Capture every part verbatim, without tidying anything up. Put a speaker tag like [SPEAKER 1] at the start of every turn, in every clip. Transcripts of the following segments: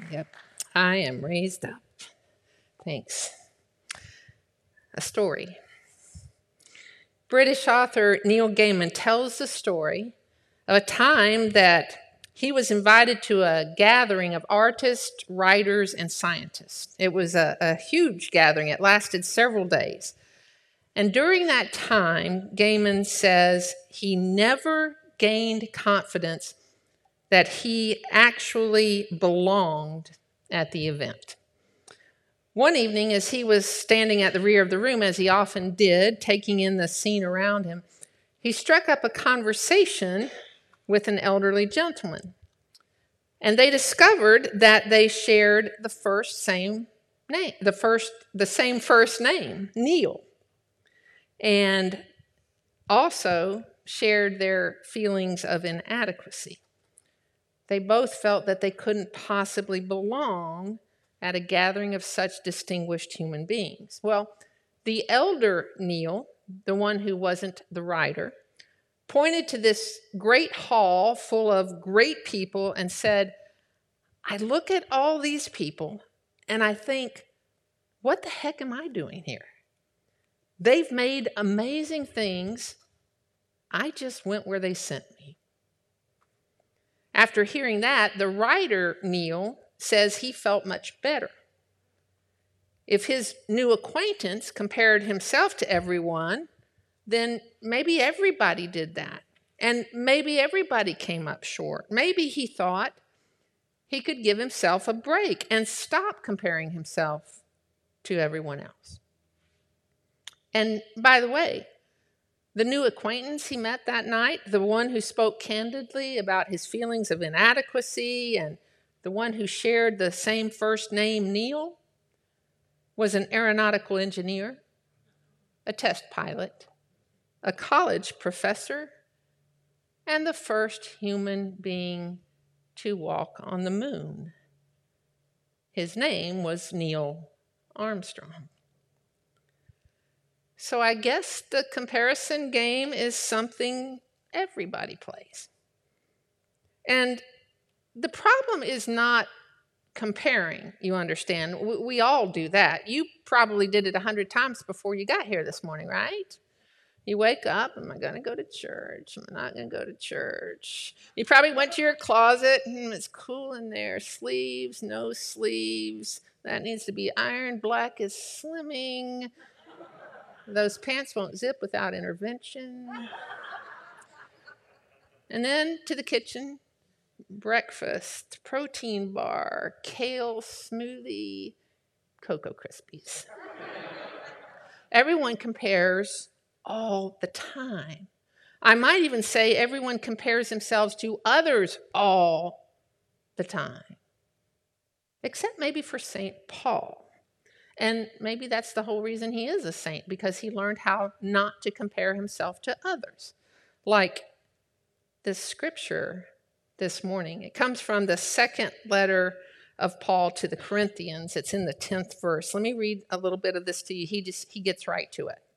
[SPEAKER 1] Yep. I am raised up. Thanks. A story. British author Neil Gaiman tells the story of a time that he was invited to a gathering of artists, writers, and scientists. It was a, a huge gathering. It lasted several days. And during that time, Gaiman says he never gained confidence that he actually belonged at the event. One evening, as he was standing at the rear of the room, as he often did, taking in the scene around him, he struck up a conversation with an elderly gentleman. And they discovered that they shared the first same name, the first, the same first name, Neil, and also shared their feelings of inadequacy. They both felt that they couldn't possibly belong at a gathering of such distinguished human beings. Well, the elder Neil, the one who wasn't the writer, pointed to this great hall full of great people and said, I look at all these people and I think, what the heck am I doing here? They've made amazing things. I just went where they sent me. After hearing that, the writer, Neil, says he felt much better. If his new acquaintance compared himself to everyone, then maybe everybody did that. And maybe everybody came up short. Maybe he thought he could give himself a break and stop comparing himself to everyone else. And by the way, the new acquaintance he met that night, the one who spoke candidly about his feelings of inadequacy and the one who shared the same first name, Neil, was an aeronautical engineer, a test pilot, a college professor, and the first human being to walk on the moon. His name was Neil Armstrong. So I guess the comparison game is something everybody plays. And the problem is not comparing, you understand. We, we all do that. You probably did it a hundred times before you got here this morning, right? You wake up, am I going to go to church? Am I not going to go to church? You probably went to your closet, and it's cool in there. Sleeves, no sleeves. That needs to be ironed. Black is slimming. Those pants won't zip without intervention. And then to the kitchen. Breakfast, protein bar, kale smoothie, Cocoa Krispies. Everyone compares all the time. I might even say everyone compares themselves to others all the time. Except maybe for Saint Paul. And maybe that's the whole reason he is a saint, because he learned how not to compare himself to others. Like this scripture this morning. It comes from the second letter of Paul to the Corinthians. It's in the tenth verse. Let me read a little bit of this to you. He just he gets right to it.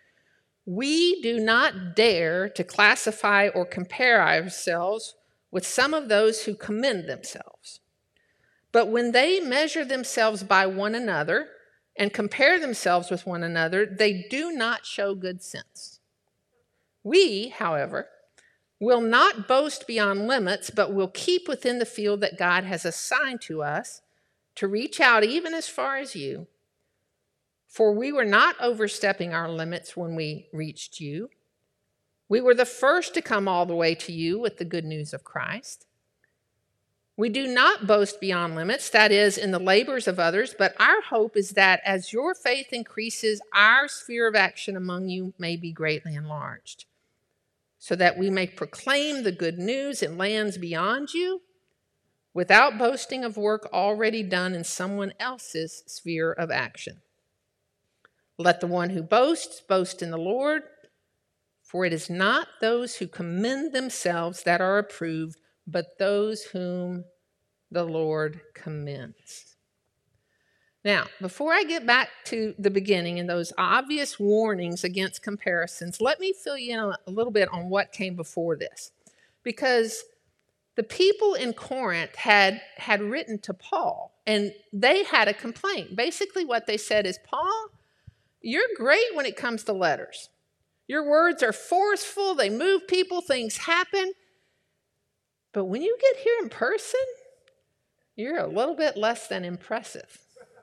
[SPEAKER 1] We do not dare to classify or compare ourselves with some of those who commend themselves. But when they measure themselves by one another and compare themselves with one another, they do not show good sense. We, however, will not boast beyond limits, but will keep within the field that God has assigned to us to reach out even as far as you. For we were not overstepping our limits when we reached you. We were the first to come all the way to you with the good news of Christ. We do not boast beyond limits, that is, in the labors of others, but our hope is that as your faith increases, our sphere of action among you may be greatly enlarged, so that we may proclaim the good news in lands beyond you without boasting of work already done in someone else's sphere of action. Let the one who boasts boast in the Lord, for it is not those who commend themselves that are approved, but those whom the Lord commends. Now, before I get back to the beginning and those obvious warnings against comparisons, let me fill you in a little bit on what came before this. Because The people in Corinth had, had written to Paul, and they had a complaint. Basically what they said is, Paul, you're great when it comes to letters. Your words are forceful, they move people, things happen. But when you get here in person, you're a little bit less than impressive.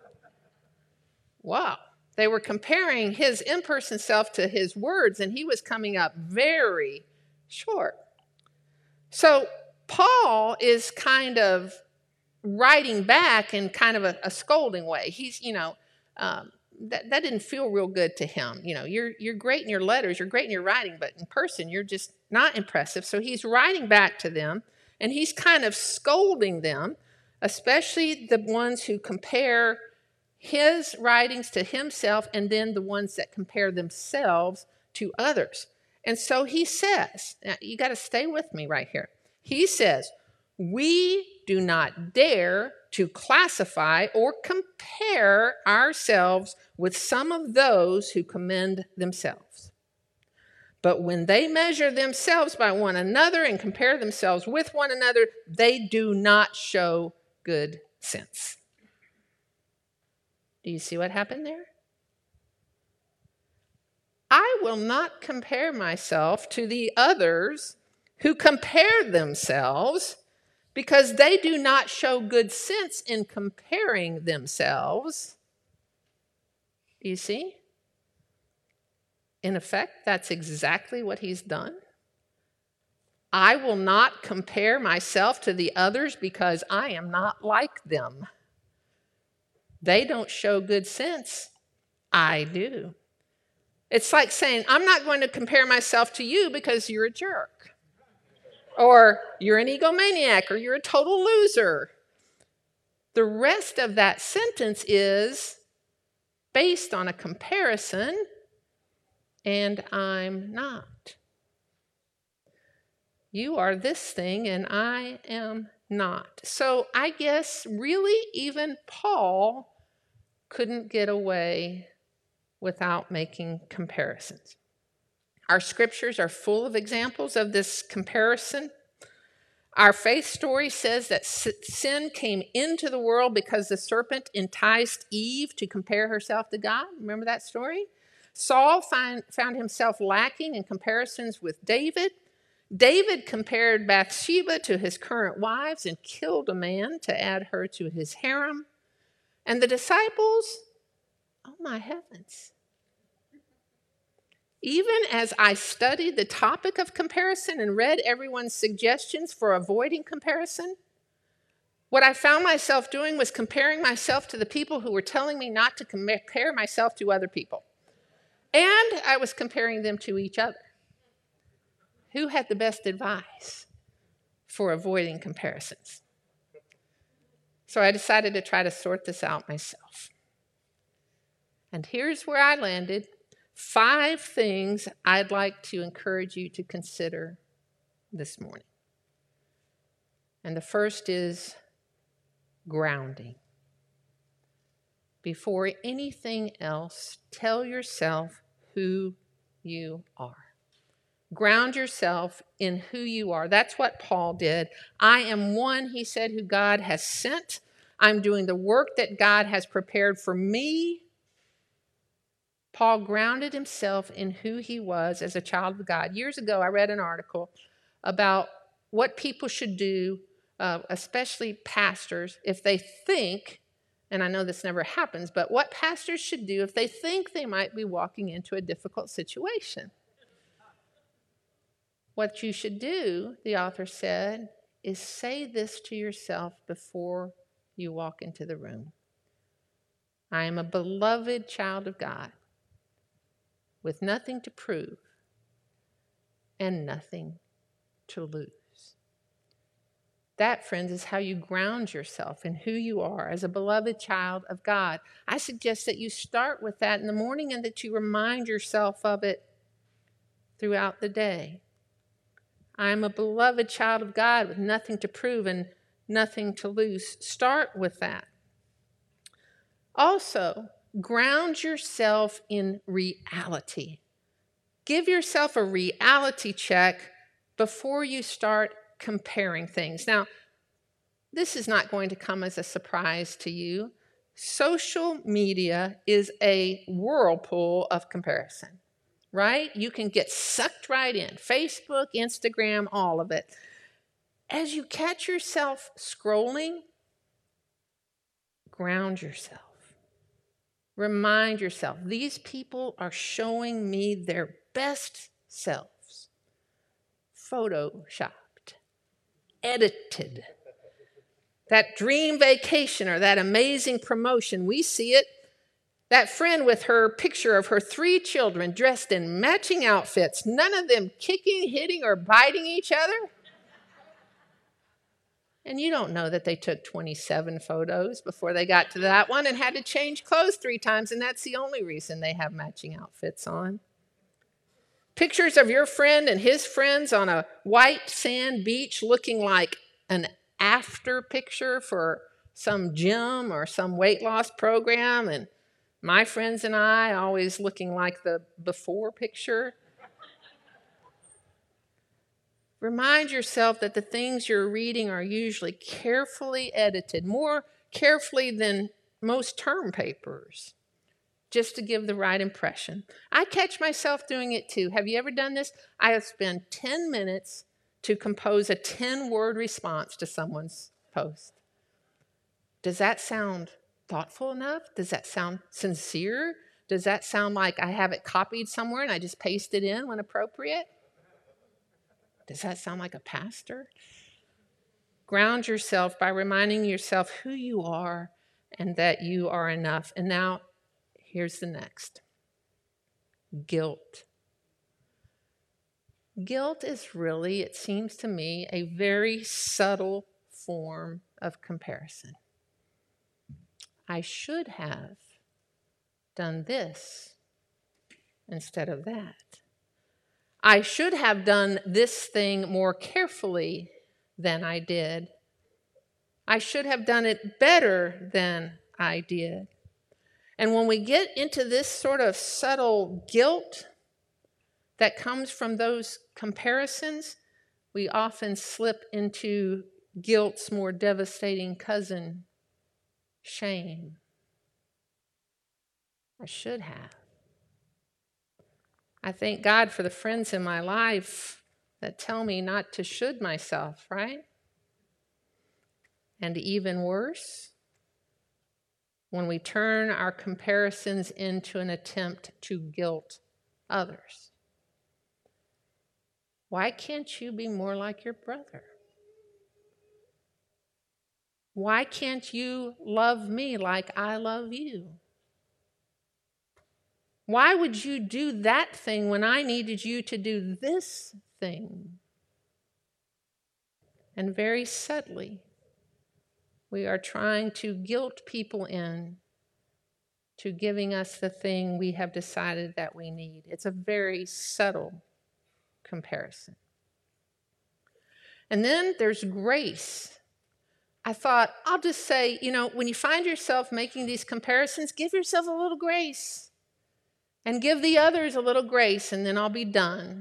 [SPEAKER 1] Wow. They were comparing his in-person self to his words, and he was coming up very short. So Paul is kind of writing back in kind of a, a scolding way. He's, you know, um, that, that didn't feel real good to him. You know, you're, you're great in your letters, you're great in your writing, but in person, you're just not impressive. So he's writing back to them, and he's kind of scolding them, especially the ones who compare his writings to himself and then the ones that compare themselves to others. And so he says, now you got to stay with me right here. He says, we do not dare to classify or compare ourselves with some of those who commend themselves. But when they measure themselves by one another and compare themselves with one another, they do not show good sense. Do you see what happened there? I will not compare myself to the others who compare themselves because they do not show good sense in comparing themselves. Do you see? In effect, that's exactly what he's done. I will not compare myself to the others because I am not like them. They don't show good sense. I do. It's like saying, I'm not going to compare myself to you because you're a jerk. Or you're an egomaniac, or you're a total loser. The rest of that sentence is based on a comparison, and I'm not. You are this thing, and I am not. So I guess really even Paul couldn't get away without making comparisons. Our scriptures are full of examples of this comparison. Our faith story says that sin came into the world because the serpent enticed Eve to compare herself to God. Remember that story? Saul find, found himself lacking in comparisons with David. David compared Bathsheba to his current wives and killed a man to add her to his harem. And the disciples, oh my heavens. Even as I studied the topic of comparison and read everyone's suggestions for avoiding comparison, what I found myself doing was comparing myself to the people who were telling me not to compare myself to other people. And I was comparing them to each other. Who had the best advice for avoiding comparisons? So I decided to try to sort this out myself. And here's where I landed. Five things I'd like to encourage you to consider this morning. And the first is grounding. Before anything else, tell yourself who you are. Ground yourself in who you are. That's what Paul did. I am one, he said, who God has sent. I'm doing the work that God has prepared for me. Paul grounded himself in who he was as a child of God. Years ago, I read an article about what people should do, uh, especially pastors, if they think, and I know this never happens, but what pastors should do if they think they might be walking into a difficult situation. What you should do, the author said, is say this to yourself before you walk into the room. I am a beloved child of God with nothing to prove and nothing to lose. That, friends, is how you ground yourself in who you are as a beloved child of God. I suggest that you start with that in the morning and that you remind yourself of it throughout the day. I am a beloved child of God with nothing to prove and nothing to lose. Start with that. Also, ground yourself in reality. Give yourself a reality check before you start comparing things. Now, this is not going to come as a surprise to you. Social media is a whirlpool of comparison, right? You can get sucked right in. Facebook, Instagram, all of it. As you catch yourself scrolling, ground yourself. Remind yourself, these people are showing me their best selves. Photoshopped, edited. That dream vacation or that amazing promotion, we see it. That friend with her picture of her three children dressed in matching outfits, none of them kicking, hitting, or biting each other. And you don't know that they took twenty-seven photos before they got to that one and had to change clothes three times, and that's the only reason they have matching outfits on. Pictures of your friend and his friends on a white sand beach looking like an after picture for some gym or some weight loss program, and my friends and I always looking like the before picture. Remind yourself that the things you're reading are usually carefully edited, more carefully than most term papers, just to give the right impression. I catch myself doing it too. Have you ever done this? I have spent ten minutes to compose a ten-word response to someone's post. Does that sound thoughtful enough? Does that sound sincere? Does that sound like I have it copied somewhere and I just paste it in when appropriate? Does that sound like a pastor? Ground yourself by reminding yourself who you are and that you are enough. And now, here's the next. Guilt. Guilt is really, it seems to me, a very subtle form of comparison. I should have done this instead of that. I should have done this thing more carefully than I did. I should have done it better than I did. And when we get into this sort of subtle guilt that comes from those comparisons, we often slip into guilt's more devastating cousin, shame. I should have. I thank God for the friends in my life that tell me not to should myself, right? And even worse, when we turn our comparisons into an attempt to guilt others. Why can't you be more like your brother? Why can't you love me like I love you? Why would you do that thing when I needed you to do this thing? And very subtly, we are trying to guilt people in to giving us the thing we have decided that we need. It's a very subtle comparison. And then there's grace. I thought, I'll just say, you know, when you find yourself making these comparisons, give yourself a little grace. And give the others a little grace, and then I'll be done.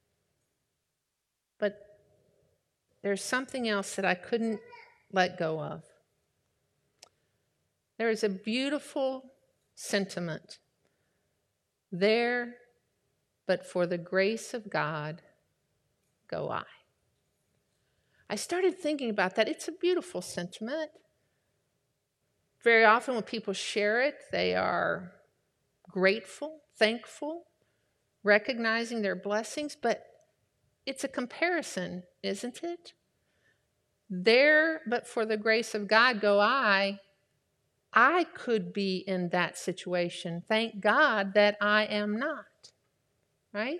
[SPEAKER 1] But there's something else that I couldn't let go of. There is a beautiful sentiment there, but for the grace of God go I. I started thinking about that. It's a beautiful sentiment. Very often when people share it, they are grateful, thankful, recognizing their blessings, but it's a comparison, isn't it? There, but for the grace of God go I. I could be in that situation. Thank God that I am not, right?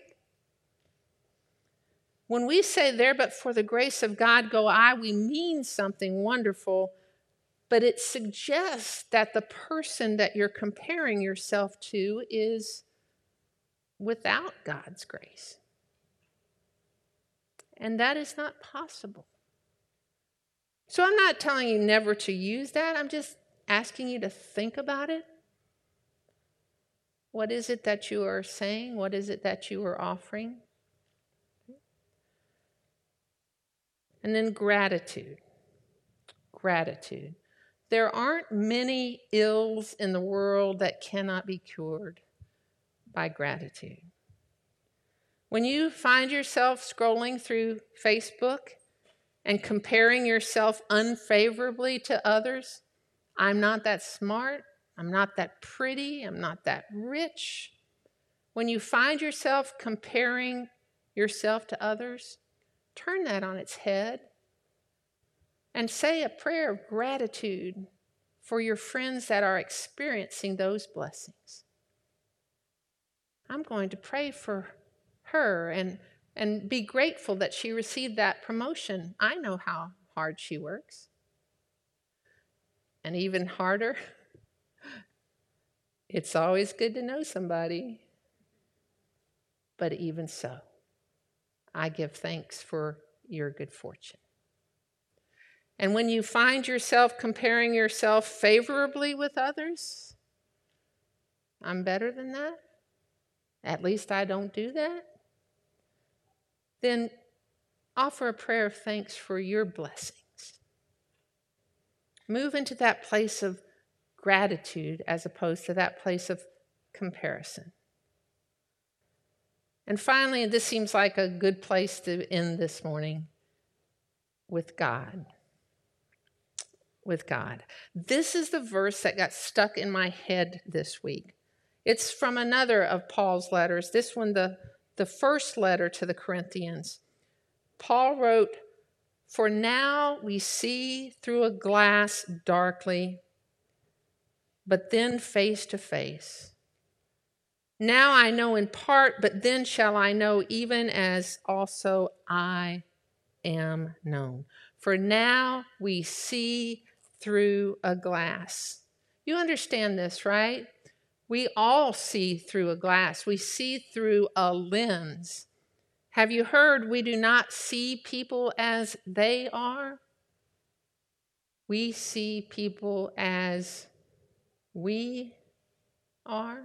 [SPEAKER 1] When we say there, but for the grace of God go I, we mean something wonderful, but it suggests that the person that you're comparing yourself to is without God's grace. And that is not possible. So I'm not telling you never to use that. I'm just asking you to think about it. What is it that you are saying? What is it that you are offering? And then gratitude. Gratitude. There aren't many ills in the world that cannot be cured by gratitude. When you find yourself scrolling through Facebook and comparing yourself unfavorably to others, I'm not that smart, I'm not that pretty, I'm not that rich. When you find yourself comparing yourself to others, turn that on its head and say a prayer of gratitude for your friends that are experiencing those blessings. I'm going to pray for her and, and be grateful that she received that promotion. I know how hard she works. And even harder, it's always good to know somebody. But even so, I give thanks for your good fortune. And when you find yourself comparing yourself favorably with others, I'm better than that. At least I don't do that. Then offer a prayer of thanks for your blessings. Move into that place of gratitude as opposed to that place of comparison. And finally, and this seems like a good place to end this morning, with God. With God. This is the verse that got stuck in my head this week. It's from another of Paul's letters, this one, the, the first letter to the Corinthians. Paul wrote, "For now we see through a glass darkly, but then face to face. Now I know in part, but then shall I know even as also I am known. For now we see through a glass." You understand this, right? We all see through a glass. We see through a lens. Have you heard we do not see people as they are? We see people as we are.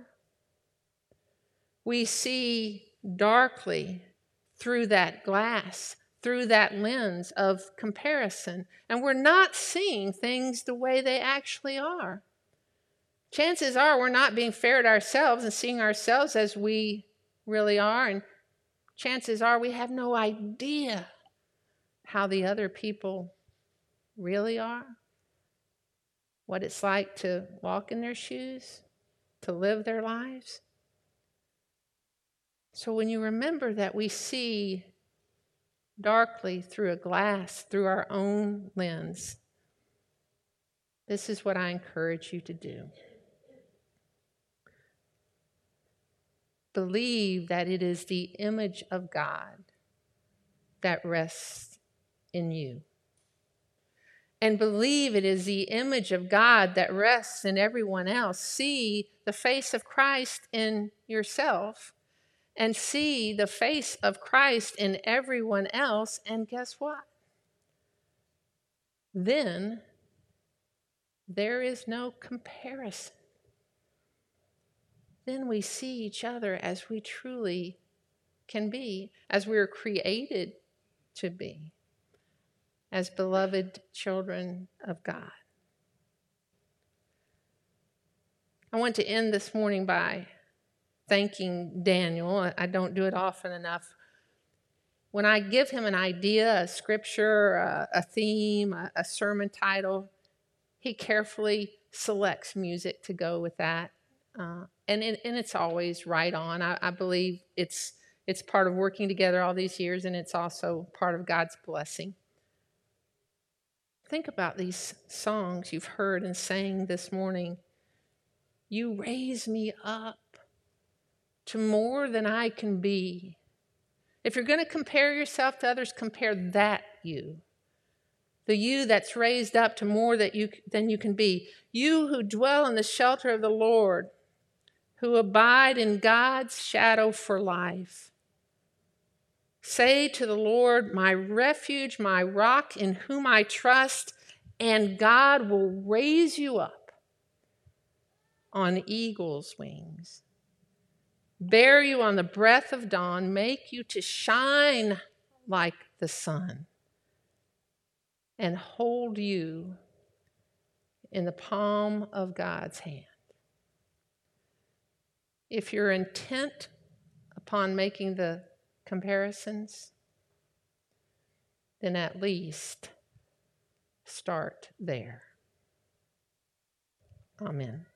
[SPEAKER 1] We see darkly through that glass, through that lens of comparison, and we're not seeing things the way they actually are. Chances are we're not being fair to ourselves and seeing ourselves as we really are, and chances are we have no idea how the other people really are, what it's like to walk in their shoes, to live their lives. So when you remember that we see darkly through a glass, through our own lens, this is what I encourage you to do. Believe that it is the image of God that rests in you. And believe it is the image of God that rests in everyone else. See the face of Christ in yourself, and see the face of Christ in everyone else. And guess what? Then there is no comparison. Then we see each other as we truly can be, as we are created to be, as beloved children of God. I want to end this morning by thanking Daniel. I don't do it often enough. When I give him an idea, a scripture, a, a theme, a, a sermon title, he carefully selects music to go with that. Uh, and, it, and it's always right on. I, I believe it's it's part of working together all these years, and it's also part of God's blessing. Think about these songs you've heard and sang this morning. You raise me up to more than I can be. If you're going to compare yourself to others, compare that you. The you that's raised up to more that you, than you can be. You who dwell in the shelter of the Lord, who abide in God's shadow for life. Say to the Lord, my refuge, my rock in whom I trust, and God will raise you up on eagle's wings. Bear you on the breath of dawn, make you to shine like the sun, and hold you in the palm of God's hand. If you're intent upon making the comparisons, then at least start there. Amen.